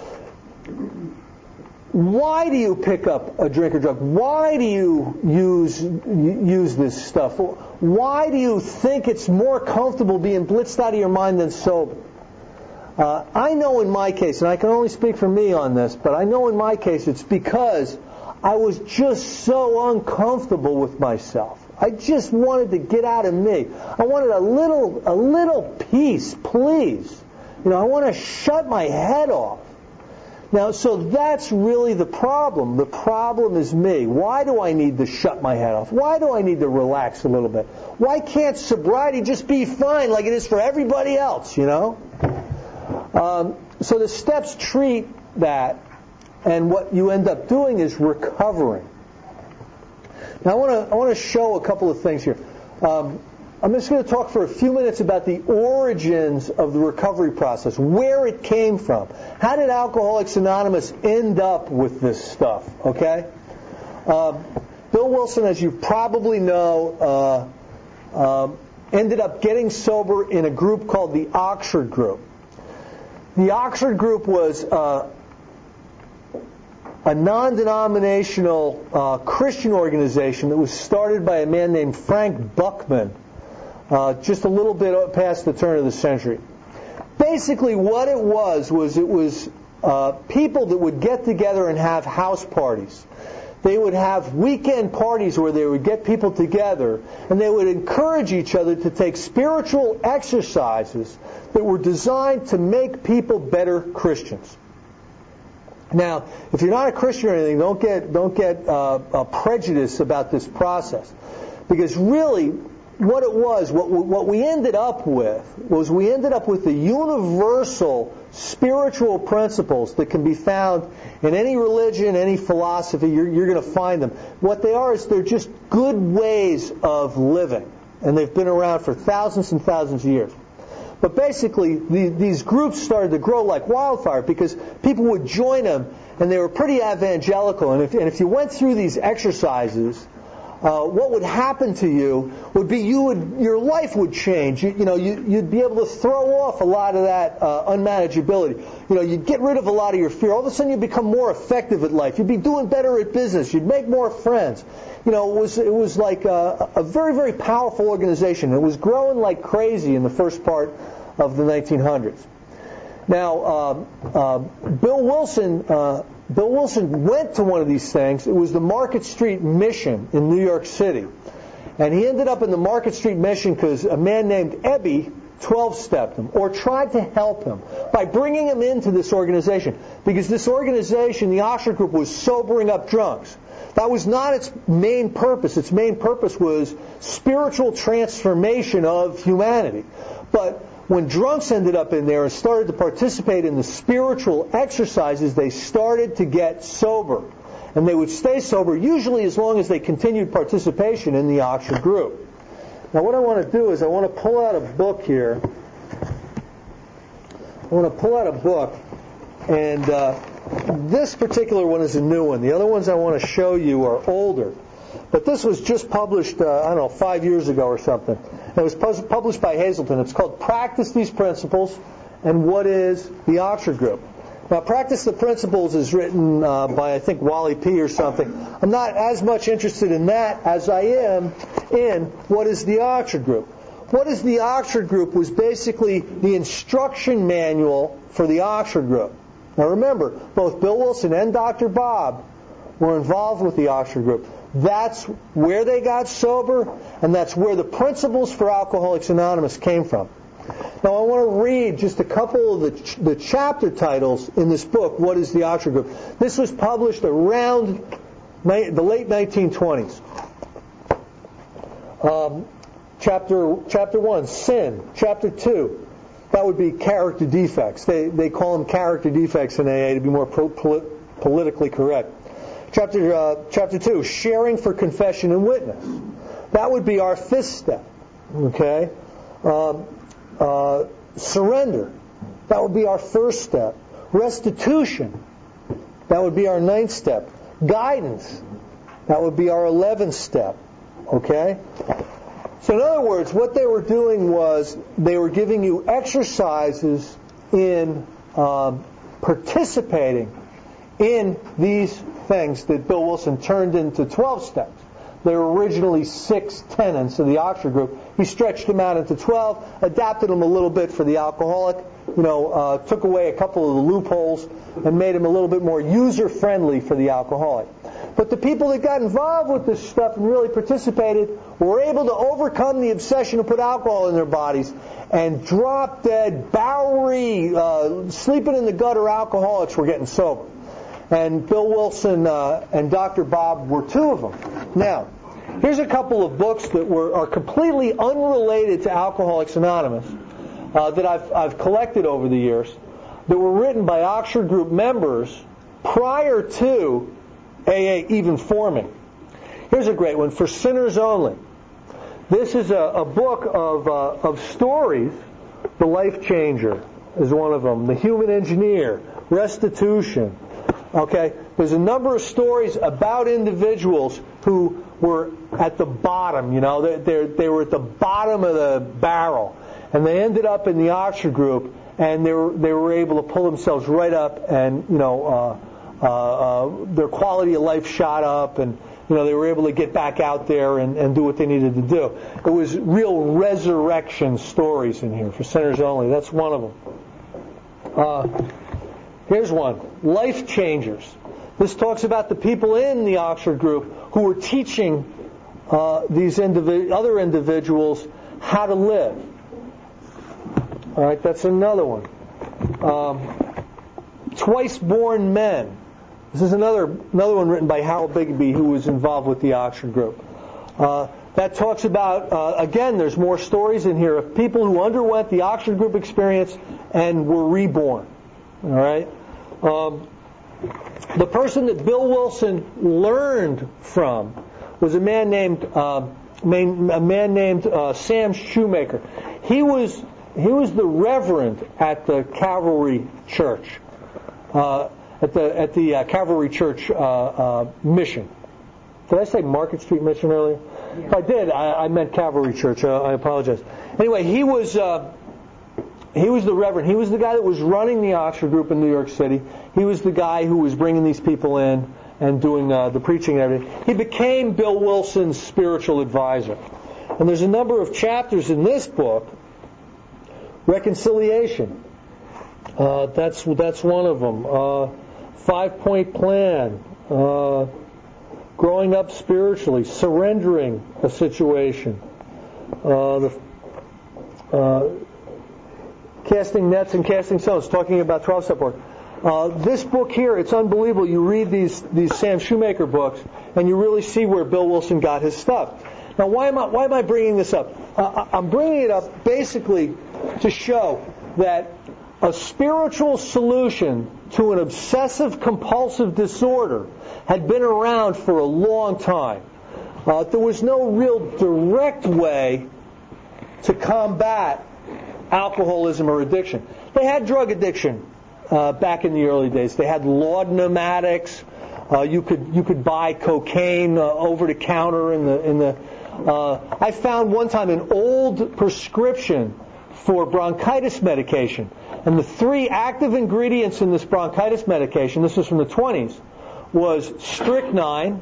Speaker 1: Why do you pick up a drink or drug? Why do you use use this stuff? Why do you think it's more comfortable being blitzed out of your mind than sober? Uh, I know in my case, and I can only speak for me on this, but I know in my case it's because I was just so uncomfortable with myself. I just wanted to get out of me. I wanted a little a little peace, please. You know, I want to shut my head off. Now, so that's really the problem. The problem is me. Why do I need to shut my head off? Why do I need to relax a little bit? Why can't sobriety just be fine like it is for everybody else, you know? Um, so the steps treat that, and what you end up doing is recovering. Now I want to I want to show a couple of things here. Um, I'm just going to talk for a few minutes about the origins of the recovery process, where it came from. How did Alcoholics Anonymous end up with this stuff? Okay. Um, Bill Wilson, as you probably know, uh, um, ended up getting sober in a group called the Oxford Group. The Oxford Group was uh, a non-denominational uh, Christian organization that was started by a man named Frank Buckman uh, just a little bit past the turn of the century. Basically what it was was it was uh, people that would get together and have house parties. They would have weekend parties where they would get people together and they would encourage each other to take spiritual exercises that were designed to make people better Christians. Now, if you're not a Christian or anything, don't get don't get uh, a prejudice about this process, because really, what it was, what what we ended up with was we ended up with the universal spiritual principles that can be found in any religion, any philosophy. You're, you're going to find them. What they are is they're just good ways of living, and they've been around for thousands and thousands of years. But basically, the, these groups started to grow like wildfire because people would join them, and they were pretty evangelical. And if, and if you went through these exercises, uh, what would happen to you would be you would your life would change. You, you know, you, you'd be able to throw off a lot of that uh, unmanageability. You know, you'd get rid of a lot of your fear. All of a sudden, you'd become more effective at life. You'd be doing better at business. You'd make more friends. You know, it was it was like a, a very, very powerful organization. It was growing like crazy in the first part of the nineteen hundreds. Now, uh, uh, Bill Wilson, uh, Bill Wilson went to one of these things. It was the Market Street Mission in New York City, and he ended up in the Market Street Mission because a man named Ebby twelve-stepped him, or tried to help him by bringing him into this organization, because this organization, the Oxford Group, was sobering up drunks. That was not its main purpose. Its main purpose was spiritual transformation of humanity. But when drunks ended up in there and started to participate in the spiritual exercises, they started to get sober. And they would stay sober usually as long as they continued participation in the Oxford Group. Now what I want to do is I want to pull out a book here. I want to pull out a book, and uh, this particular one is a new one. The other ones I want to show you are older. But this was just published, uh, I don't know, five years ago or something. It was pus- published by Hazelton. It's called Practice These Principles and What is the Oxford Group. Now, Practice the Principles is written uh, by, I think, Wally P. or something. I'm not as much interested in that as I am in What is the Oxford Group. What is the Oxford Group was basically the instruction manual for the Oxford Group. Now, remember, both Bill Wilson and Doctor Bob were involved with the Oxford Group. That's where they got sober, and that's where the principles for Alcoholics Anonymous came from. Now, I want to read just a couple of the, ch- the chapter titles in this book, What is the Oxford Group? This was published around ni- the late nineteen twenties. Um, chapter chapter one, Sin. Chapter two, that would be character defects. They they call them character defects in A A to be more pro- polit- politically correct. Chapter uh, chapter two, sharing for confession and witness. That would be our fifth step. Okay, um, uh, surrender. That would be our first step. Restitution. That would be our ninth step. Guidance. That would be our eleventh step. Okay. So in other words, what they were doing was they were giving you exercises in um, participating in these things that Bill Wilson turned into twelve steps. They were originally six tenets of the Oxford Group. He stretched them out into twelve, adapted them a little bit for the alcoholic, you know, uh, took away a couple of the loopholes, and made them a little bit more user-friendly for the alcoholic. But the people that got involved with this stuff and really participated were able to overcome the obsession to put alcohol in their bodies, and drop-dead, Bowery, uh, sleeping in the gutter alcoholics were getting sober. And Bill Wilson uh, and Doctor Bob were two of them. Now, here's a couple of books that were are completely unrelated to Alcoholics Anonymous uh, that I've I've collected over the years that were written by Oxford Group members prior to A A even forming. Here's a great one, For Sinners Only. This is a, a book of uh, of stories. The Life Changer is one of them. The Human Engineer, Restitution. Okay, there's a number of stories about individuals who were at the bottom. You know, they they they were at the bottom of the barrel, and they ended up in the Oxford group, and they were they were able to pull themselves right up, and you know, uh, uh, uh, their quality of life shot up, and you know, they were able to get back out there and, and do what they needed to do. It was real resurrection stories in here, For Sinners Only. That's one of them. Uh, here's one, Life Changers. This talks about the people in the Oxford group who were teaching uh, these individ- other individuals how to live. All right, that's another one. Um, Twice Born Men. This is another another one written by Harold Bigby, who was involved with the Oxford group. Uh, that talks about, uh, again, there's more stories in here of people who underwent the Oxford group experience and were reborn. All right. Um, the person that Bill Wilson learned from was a man named uh, man, a man named uh, Sam Shoemaker. He was he was the reverend at the Calvary Church. Uh, At the at the uh, Calvary Church uh, uh, mission. Did I say Market Street Mission earlier? Yeah. If I did, I, I meant Calvary Church. Uh, I apologize. Anyway, he was uh, he was the reverend. He was the guy that was running the Oxford group in New York City. He was the guy who was bringing these people in and doing uh, the preaching and everything. He became Bill Wilson's spiritual advisor. And there's a number of chapters in this book. Reconciliation. Uh, that's that's one of them. Uh, Five-point plan, uh, growing up spiritually, surrendering a situation, uh, the, uh, casting nets and casting stones, talking about twelve-step work. Uh, this book here, it's unbelievable. You read these these Sam Shoemaker books, and you really see where Bill Wilson got his stuff. Now, why am I why am I bringing this up? Uh, I'm bringing it up basically to show that a spiritual solution to an obsessive-compulsive disorder had been around for a long time. Uh, there was no real direct way to combat alcoholism or addiction. They had drug addiction uh, back in the early days. They had laudanum addicts. Uh, you could you could buy cocaine uh, over the counter in the in the. Uh, I found one time an old prescription for bronchitis medication. And the three active ingredients in this bronchitis medication, this was from the twenties, was strychnine,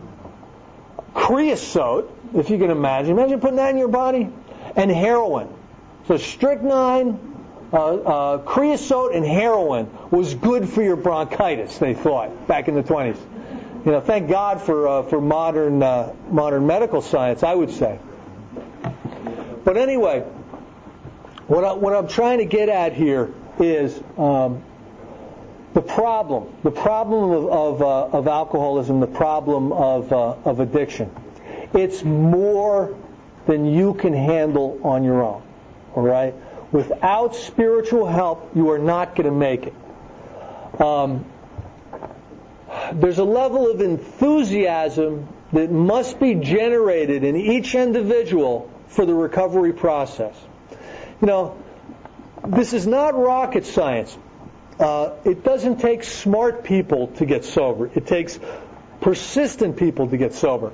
Speaker 1: creosote, if you can imagine. Imagine putting that in your body, and heroin. So strychnine, uh, uh, creosote, and heroin was good for your bronchitis, they thought, back in the twenties. You know, thank God for uh, for modern uh, modern medical science, I would say. But anyway, What, I, what I'm trying to get at here is um, the problem, the problem of of, uh, of alcoholism, the problem of uh, of addiction. It's more than you can handle on your own. All right. Without spiritual help, you are not going to make it. Um, there's a level of enthusiasm that must be generated in each individual for the recovery process. You know, this is not rocket science. Uh, it doesn't take smart people to get sober. It takes persistent people to get sober.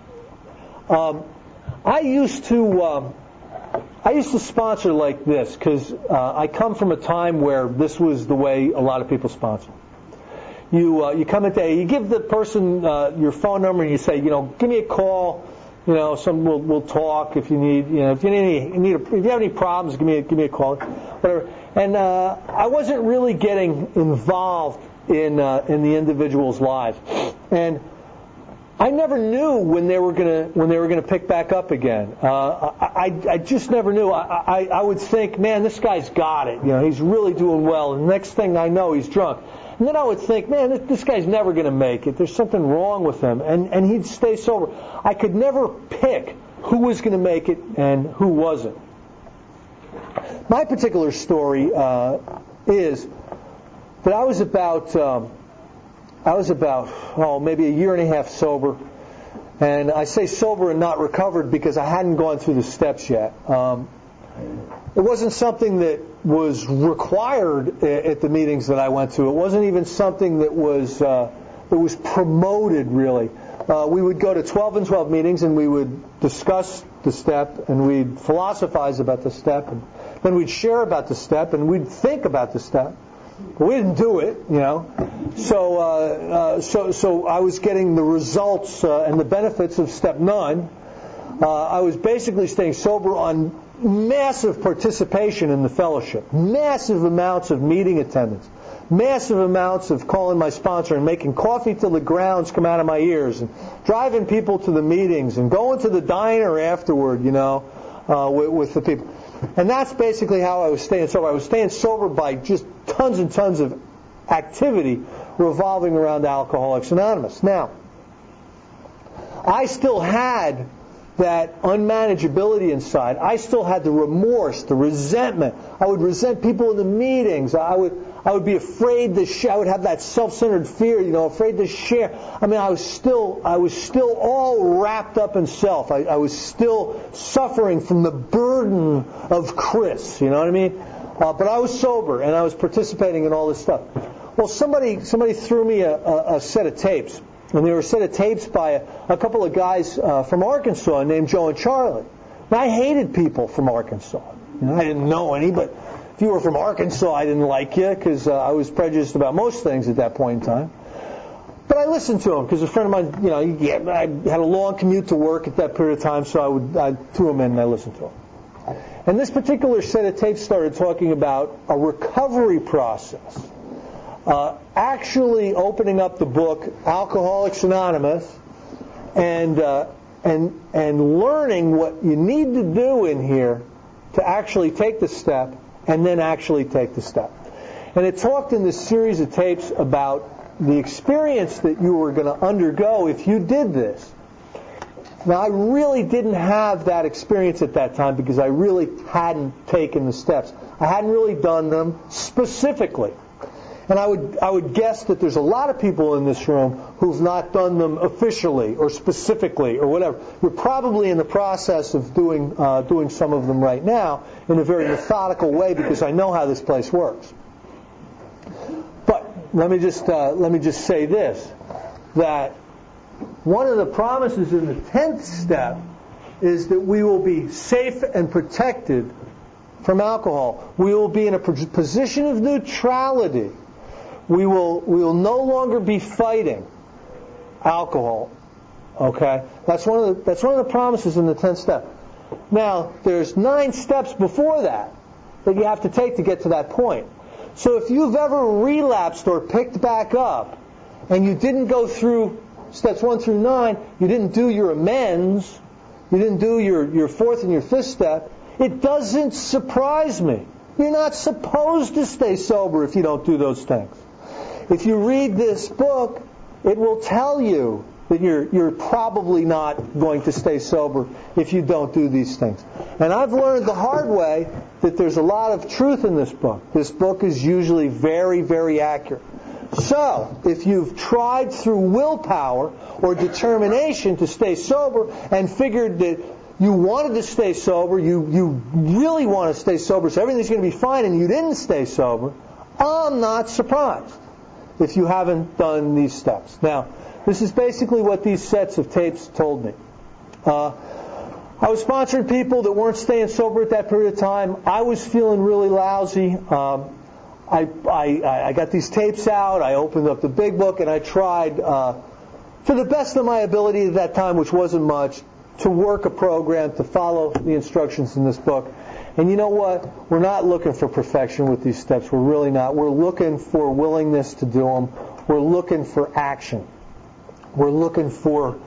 Speaker 1: Um, I used to, um, I used to sponsor like this because uh, I come from a time where this was the way a lot of people sponsor. You uh, you come into, you give the person uh, your phone number and you say, you know, give me a call. You know, some we'll, we'll talk if you need. You know, if you need, any, you need a, if you have any problems, give me a, give me a call, whatever. And uh, I wasn't really getting involved in uh, in the individuals' lives, and I never knew when they were gonna when they were gonna pick back up again. Uh, I, I I just never knew. I, I I would think, man, this guy's got it. You know, he's really doing well. And the next thing I know, he's drunk. And then I would think, man, this, this guy's never going to make it. There's something wrong with him. And, and he'd stay sober. I could never pick who was going to make it and who wasn't. My particular story uh, is that I was about, um, I was about, oh, maybe a year and a half sober. And I say sober and not recovered because I hadn't gone through the steps yet. Um, it wasn't something that was required at the meetings that I went to. It wasn't even something that was uh, that was promoted, really. Uh, we would go to twelve and twelve meetings, and we would discuss the step, and we'd philosophize about the step, and then we'd share about the step, and we'd think about the step. But we didn't do it, you know. So, uh, uh, so, so I was getting the results uh, and the benefits of step nine. Uh, I was basically staying sober on massive participation in the fellowship, massive amounts of meeting attendance, massive amounts of calling my sponsor and making coffee till the grounds come out of my ears, and driving people to the meetings and going to the diner afterward, you know, uh, with, with the people. And that's basically how I was staying sober. I was staying sober by just tons and tons of activity revolving around Alcoholics Anonymous. Now, I still had that unmanageability inside. I still had the remorse, the resentment. I would resent people in the meetings. I would I would be afraid to share. I would have that self-centered fear, you know, afraid to share. I mean, I was still I was still all wrapped up in self. I, I was still suffering from the burden of Chris. You know what I mean? Uh, but I was sober and I was participating in all this stuff. Well, somebody somebody threw me a, a, a set of tapes. And they were a set of tapes by a, a couple of guys uh, from Arkansas named Joe and Charlie. And I hated people from Arkansas. You know, I didn't know any, but if you were from Arkansas, I didn't like you because uh, I was prejudiced about most things at that point in time. But I listened to them because a friend of mine, you know, yeah, I had a long commute to work at that period of time, so I would I threw them in and I listened to them. And this particular set of tapes started talking about a recovery process. Uh, actually opening up the book Alcoholics Anonymous and uh, and and learning what you need to do in here to actually take the step and then actually take the step. And it talked in this series of tapes about the experience that you were going to undergo if you did this. Now, I really didn't have that experience at that time because I really hadn't taken the steps. I hadn't really done them specifically. And I would I would guess that there's a lot of people in this room who've not done them officially or specifically or whatever. You're probably in the process of doing uh, doing some of them right now in a very methodical way because I know how this place works. But let me just uh, let me just say this, that one of the promises in the tenth step is that we will be safe and protected from alcohol. We will be in a position of neutrality. We will we will no longer be fighting alcohol. Okay? That's one of the that's one of the promises in the tenth step. Now, there's nine steps before that that you have to take to get to that point. So if you've ever relapsed or picked back up and you didn't go through steps one through nine, you didn't do your amends, you didn't do your, your fourth and your fifth step, it doesn't surprise me. You're not supposed to stay sober if you don't do those things. If you read this book, it will tell you that you're you're probably not going to stay sober if you don't do these things. And I've learned the hard way that there's a lot of truth in this book. This book is usually very, very accurate. So, if you've tried through willpower or determination to stay sober and figured that you wanted to stay sober, you, you really want to stay sober, so everything's going to be fine, and you didn't stay sober, I'm not surprised if you haven't done these steps. Now, this is basically what these sets of tapes told me. Uh, I was sponsoring people that weren't staying sober at that period of time. I was feeling really lousy. Um, I, I, I got these tapes out, I opened up the big book, and I tried, uh, to the best of my ability at that time, which wasn't much, to work a program, to follow the instructions in this book. And you know what? We're not looking for perfection with these steps. We're really not. We're looking for willingness to do them. We're looking for action. We're looking for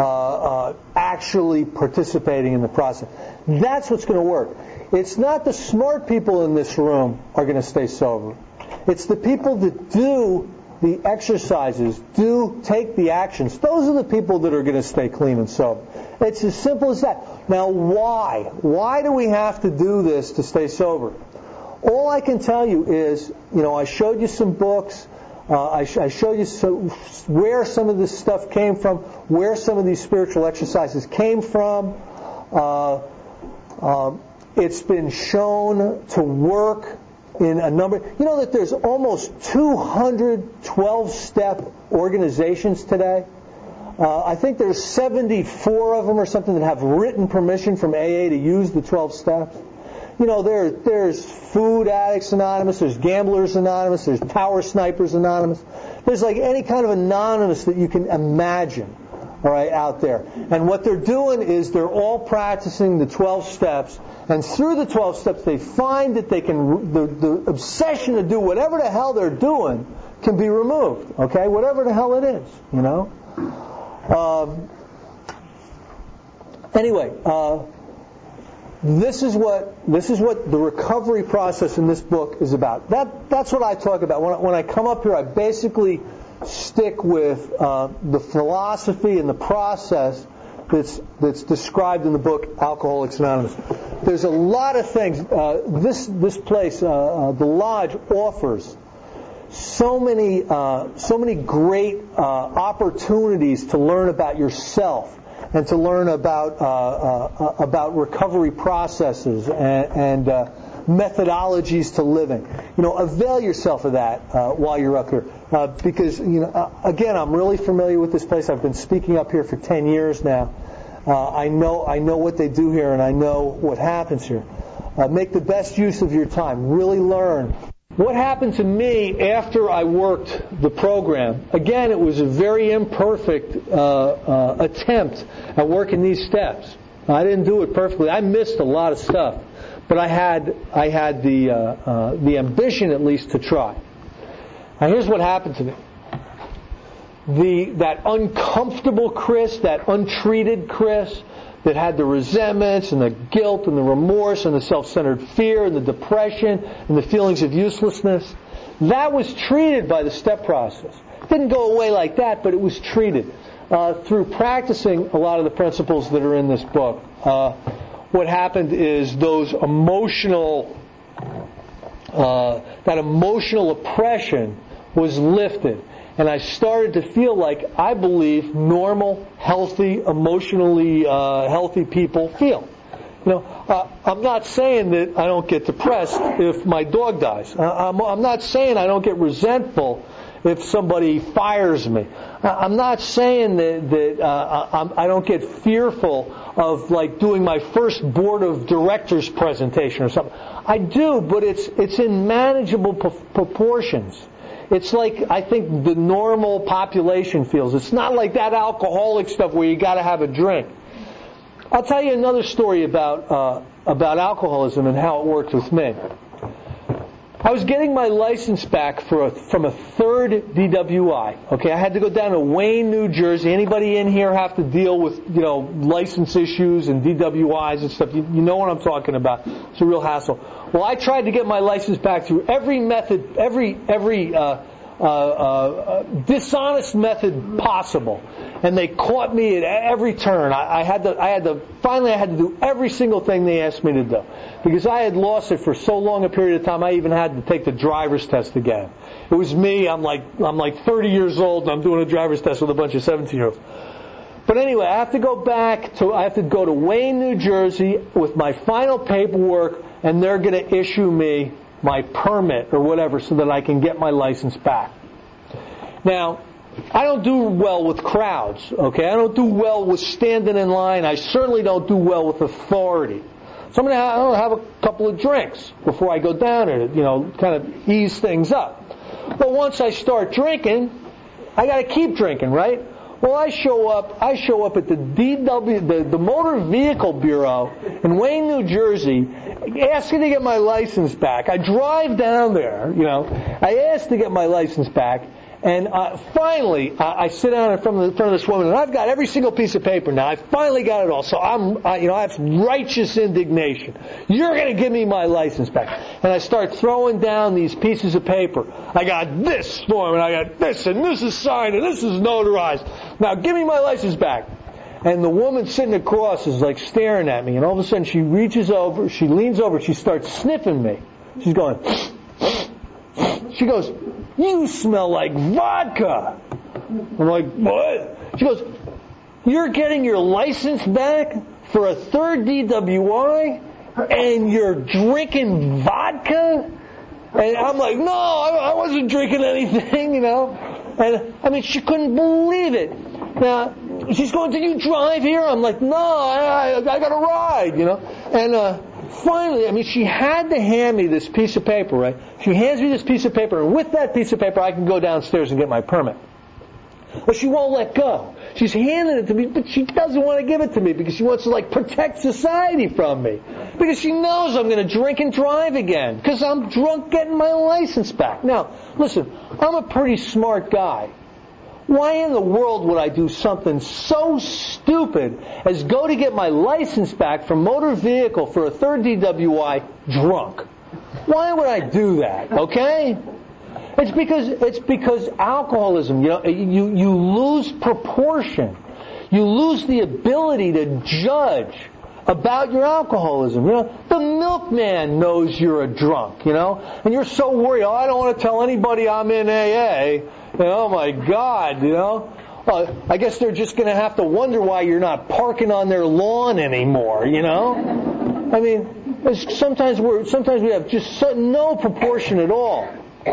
Speaker 1: uh, uh, actually participating in the process. That's what's going to work. It's not the smart people in this room are going to stay sober. It's the people that do the exercises, do take the actions. Those are the people that are going to stay clean and sober. It's as simple as that. Now, why? Why do we have to do this to stay sober? All I can tell you is, you know, I showed you some books. Uh, I, sh- I showed you so, where some of this stuff came from, where some of these spiritual exercises came from. Uh, uh, it's been shown to work in a number. You know that there's almost two hundred twelve-step organizations today. Uh, I think there's seventy-four of them or something that have written permission from A A to use the twelve steps. You know, there, there's Food Addicts Anonymous, there's Gamblers Anonymous, there's Power Snipers Anonymous. There's like any kind of anonymous that you can imagine, all right, out there. And what they're doing is they're all practicing the twelve steps, and through the twelve steps they find that they can, the, the obsession to do whatever the hell they're doing can be removed, okay, whatever the hell it is, you know. Um, anyway, uh, This is what this is what the recovery process in this book is about. That that's what I talk about when I, when I come up here. I basically stick with uh, the philosophy and the process that's that's described in the book Alcoholics Anonymous. There's a lot of things. Uh, this this place, uh, uh, the Lodge, offers so many uh, so many great uh, opportunities to learn about yourself. And to learn about uh, uh, about recovery processes and, and uh, methodologies to living. You know, avail yourself of that uh, while you're up here, uh, because you know, uh, again, I'm really familiar with this place. I've been speaking up here for ten years now. Uh, I know I know what they do here, and I know what happens here. Uh, make the best use of your time. Really learn. What happened to me after I worked the program? Again, it was a very imperfect uh, uh, attempt at working these steps. I didn't do it perfectly. I missed a lot of stuff, but I had I had the uh, uh, the ambition at least to try. Now, here's what happened to me. The that uncomfortable Chris, that untreated Chris, that had the resentments and the guilt and the remorse and the self-centered fear and the depression and the feelings of uselessness, that was treated by the step process. It didn't go away like that, but it was treated. Uh, through practicing a lot of the principles that are in this book, uh, what happened is those emotional, uh, that emotional oppression was lifted. And I started to feel like I believe normal, healthy, emotionally uh, healthy people feel. You know, uh, I'm not saying that I don't get depressed if my dog dies. Uh, I'm, I'm not saying I don't get resentful if somebody fires me. Uh, I'm not saying that, that uh, I'm, I don't get fearful of like doing my first board of directors presentation or something. I do, but it's it's in manageable p- proportions. It's like, I think, the normal population feels. It's not like that alcoholic stuff where you got to have a drink. I'll tell you another story about uh, about alcoholism and how it worked with me. I was getting my license back for a, from a third D W I. Okay, I had to go down to Wayne, New Jersey. Anybody in here have to deal with, you know, license issues and D W Is and stuff? You, you know what I'm talking about. It's a real hassle. Well, I tried to get my license back through every method, every every uh, uh, uh, dishonest method possible, and they caught me at every turn. I, I had to, I had to, finally, I had to do every single thing they asked me to do, because I had lost it for so long a period of time. I even had to take the driver's test again. It was me. I'm like, I'm like thirty years old, and I'm doing a driver's test with a bunch of seventeen-year-olds. But anyway, I have to go back to, I have to go to Wayne, New Jersey with my final paperwork, and they're going to issue me my permit or whatever so that I can get my license back. Now, I don't do well with crowds, okay? I don't do well with standing in line. I certainly don't do well with authority. So I'm going to have a couple of drinks before I go down and, you know, kind of ease things up. But once I start drinking, I got to keep drinking, right? Well, I show up. I show up at the D W, the, the Motor Vehicle Bureau in Wayne, New Jersey, asking to get my license back. I drive down there, you know. I ask to get my license back, and uh, finally, uh, I sit down in front of, the, front of this woman, and I've got every single piece of paper now. I finally got it all. So I'm, uh, you know, I have righteous indignation. You're going to give me my license back, and I start throwing down these pieces of paper. I got this form, and I got this, and this is signed, and this is notarized. Now, give me my license back. And the woman sitting across is like staring at me, and all of a sudden she reaches over, she leans over, she starts sniffing me. She's going, she goes, "You smell like vodka." I'm like, "What?" She goes, "You're getting your license back for a third D W I and you're drinking vodka?" And I'm like, "No, I wasn't drinking anything, you know." And I mean, she couldn't believe it. Now, she's going, "Did you drive here?" I'm like, "No, I, I, I got a ride, you know." And uh, finally, I mean, she had to hand me this piece of paper, right? She hands me this piece of paper, and with that piece of paper, I can go downstairs and get my permit. But she won't let go. She's handing it to me, but she doesn't want to give it to me because she wants to, like, protect society from me. Because she knows I'm going to drink and drive again because I'm drunk getting my license back. Now, listen, I'm a pretty smart guy. Why in the world would I do something so stupid as go to get my license back from motor vehicle for a third D W I drunk? Why would I do that, okay? It's because it's because alcoholism, you know, you, you lose proportion. You lose the ability to judge about your alcoholism. You know, the milkman knows you're a drunk, you know, and you're so worried, "Oh, I don't want to tell anybody I'm in A A. You know, oh my God, you know. Well, I guess they're just going to have to wonder why you're not parking on their lawn anymore, you know. I mean, sometimes we're sometimes we have just so, no proportion at all.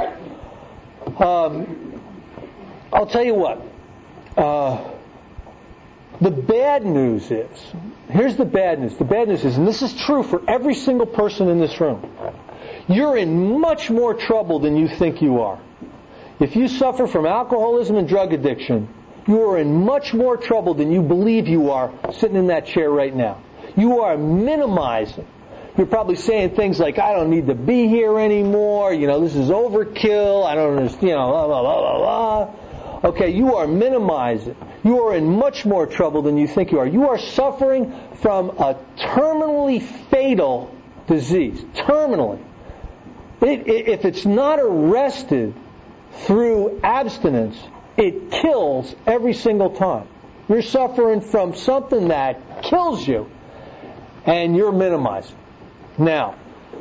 Speaker 1: Um, I'll tell you what. Uh, the bad news is, here's the bad news. The bad news is, and this is true for every single person in this room, you're in much more trouble than you think you are. If you suffer from alcoholism and drug addiction, you are in much more trouble than you believe you are sitting in that chair right now. You are minimizing. You're probably saying things like, "I don't need to be here anymore. You know, this is overkill. I don't understand. You know, blah, blah, blah, blah, blah." Okay, you are minimizing. You are in much more trouble than you think you are. You are suffering from a terminally fatal disease. Terminally. It, it, if it's not arrested through abstinence, it kills every single time. You're suffering from something that kills you, and you're minimizing. Now,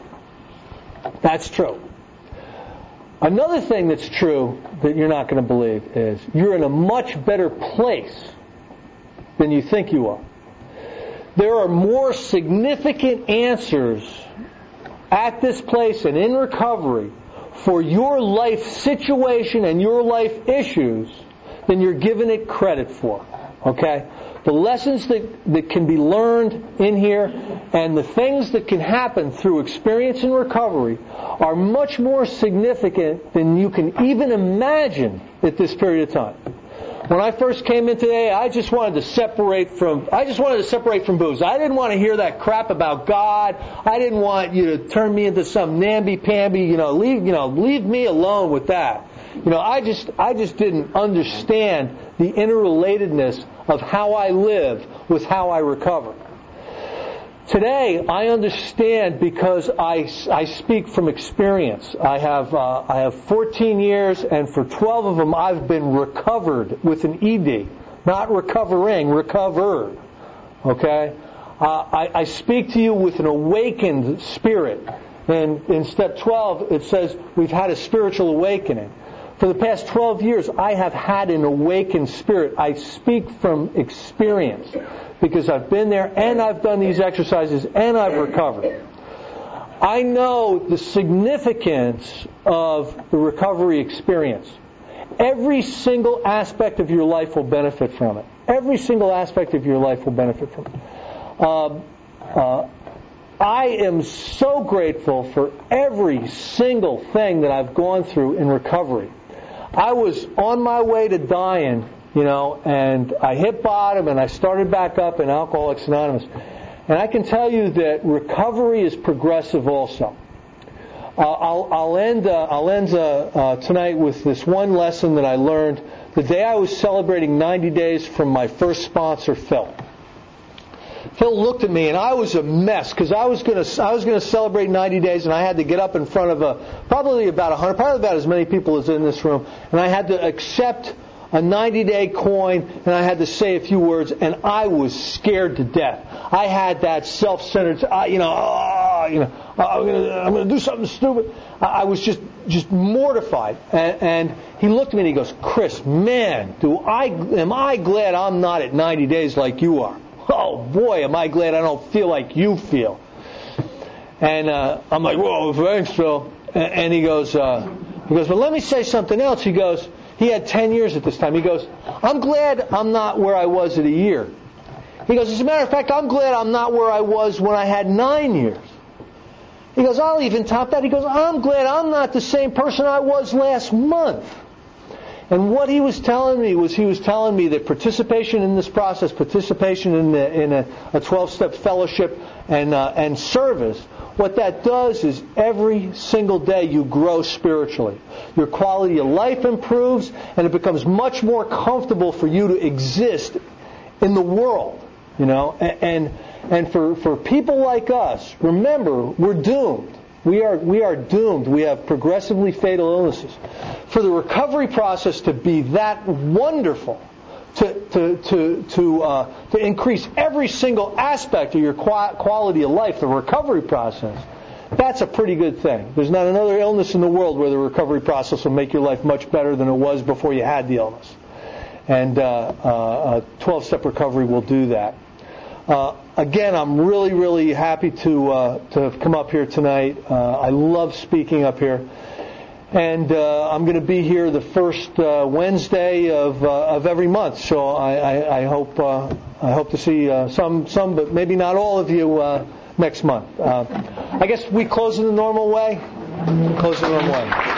Speaker 1: that's true. Another thing that's true that you're not going to believe is you're in a much better place than you think you are. There are more significant answers at this place and in recovery for your life situation and your life issues than you're giving it credit for. Okay? The lessons that, that can be learned in here and the things that can happen through experience and recovery are much more significant than you can even imagine at this period of time. When I first came in today, I just wanted to separate from I just wanted to separate from booze. I didn't want to hear that crap about God. I didn't want you to turn me into some namby-pamby, you know, leave you know, leave me alone with that. You know, I just I just didn't understand the interrelatedness of how I live with how I recover. Today, I understand because I, I speak from experience. I have uh, I have fourteen years, and for twelve of them, I've been recovered with an E D, not recovering, recovered. Okay, uh, I, I speak to you with an awakened spirit, and in step twelve, it says we've had a spiritual awakening. For the past twelve years, I have had an awakened spirit. I speak from experience because I've been there and I've done these exercises and I've recovered. I know the significance of the recovery experience. Every single aspect of your life will benefit from it. Every single aspect of your life will benefit from it. Um, uh, I am so grateful for every single thing that I've gone through in recovery. I was on my way to dying, you know, and I hit bottom and I started back up in Alcoholics Anonymous. And I can tell you that recovery is progressive also. Uh, I'll, I'll end, uh, I'll end uh, uh, tonight with this one lesson that I learned the day I was celebrating ninety days from my first sponsor, Phil. Phil looked at me, and I was a mess because I was going to I was going to celebrate ninety days, and I had to get up in front of a probably about a hundred, probably about as many people as in this room, and I had to accept a ninety-day coin, and I had to say a few words, and I was scared to death. I had that self-centered, uh, you know, oh, you know, I'm going I'm to do something stupid. I was just just mortified. And, and he looked at me and he goes, Chris, man, do I am I glad I'm not at ninety days like you are. Oh boy, am I glad I don't feel like you feel. And uh, I'm like, whoa, thanks, Phil. And, and he goes, uh, he goes, but let me say something else. He goes, he had ten years at this time. He goes, I'm glad I'm not where I was at a year. He goes, as a matter of fact, I'm glad I'm not where I was when I had nine years. He goes, I'll even top that. He goes, I'm glad I'm not the same person I was last month. And what he was telling me was he was telling me that participation in this process, participation in, the, in a, a twelve-step fellowship and uh, and service, what that does is every single day you grow spiritually. Your quality of life improves, and it becomes much more comfortable for you to exist in the world. You know, and and, and for, for people like us, remember, we're doomed. We are we are doomed. We have progressively fatal illnesses. For the recovery process to be that wonderful, to to to to uh, to increase every single aspect of your quality of life, the recovery process, that's a pretty good thing. There's not another illness in the world where the recovery process will make your life much better than it was before you had the illness. And uh, uh, twelve-step recovery will do that. Uh, again, I'm really, really happy to uh, to have come up here tonight. Uh, I love speaking up here, and uh, I'm going to be here the first uh, Wednesday of uh, of every month. So I, I, I hope uh, I hope to see uh, some some, but maybe not all of you uh, next month. Uh, I guess we close in the normal way. Close in the normal way.